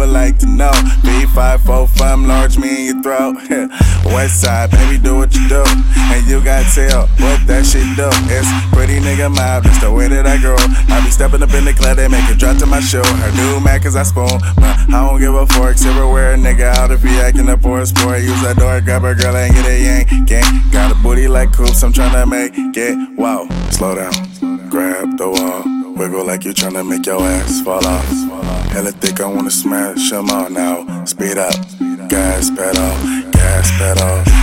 would like to know. B545, large me in your throat. West side, baby, do what you do. And you got tell what that shit do. It's pretty nigga mob, that's the way that I grow. I be stepping up in the club, they make it drop to my show. Her new Mac cause I spoon, but I don't give a fork. Silverware, nigga, out if he acting up for a sport. Use that door, grab a girl and get a yank. Gang, got a booty like coops, I'm tryna make it. Wow, slow down, grab the wall. Wiggle like you tryna make your ass fall off. Hella thick, I wanna smash 'em all now. Speed up, gas pedal, gas pedal.